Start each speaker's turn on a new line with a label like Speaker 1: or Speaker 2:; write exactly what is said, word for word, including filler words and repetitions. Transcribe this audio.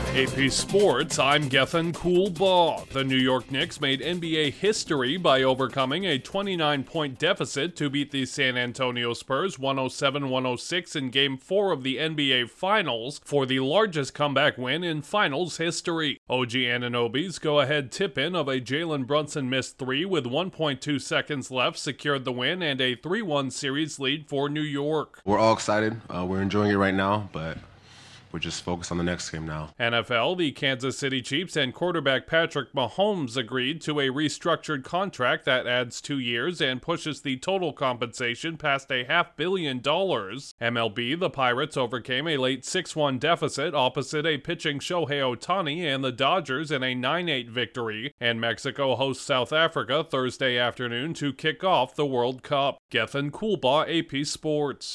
Speaker 1: A P Sports, I'm Gethin Coolbaugh. The New York Knicks made N B A history by overcoming a twenty-nine point deficit to beat the San Antonio Spurs one oh seven one oh six in Game four of the N B A Finals for the largest comeback win in Finals history. O G Anunoby's go-ahead tip-in of a Jalen Brunson missed three with one point two seconds left secured the win and a three one series lead for New York.
Speaker 2: We're all excited. Uh, we're enjoying it right now, but we're just focused on the next game now.
Speaker 1: N F L, the Kansas City Chiefs and quarterback Patrick Mahomes agreed to a restructured contract that adds two years and pushes the total compensation past a half billion dollars. M L B, the Pirates overcame a late six one deficit opposite a pitching Shohei Ohtani and the Dodgers in a nine eight victory, and Mexico hosts South Africa Thursday afternoon to kick off the World Cup. Gethin Coolbaugh, A P Sports.